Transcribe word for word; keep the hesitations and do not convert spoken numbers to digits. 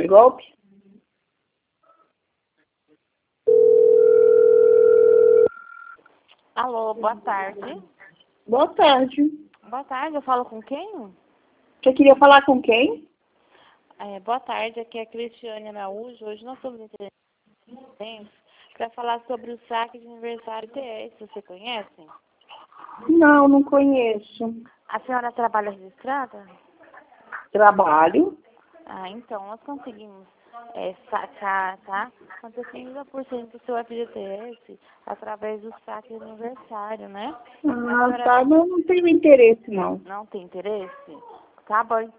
golpe? Alô, boa tarde. Boa tarde. Boa tarde, eu falo com quem? Você queria falar com quem? É, boa tarde, aqui é a Cristiane Araújo. Hoje nós estamos interessantes para falar sobre o saque de aniversário T S. Você conhece? Não, não conheço. A senhora trabalha registrada? Trabalho. Ah, então nós conseguimos é, sacar, tá? Quanto trinta por cento do seu F G T S através do saque de aniversário, né? A Ah, senhora tá. Não, não tenho interesse, não. não tem interesse? Tá bom.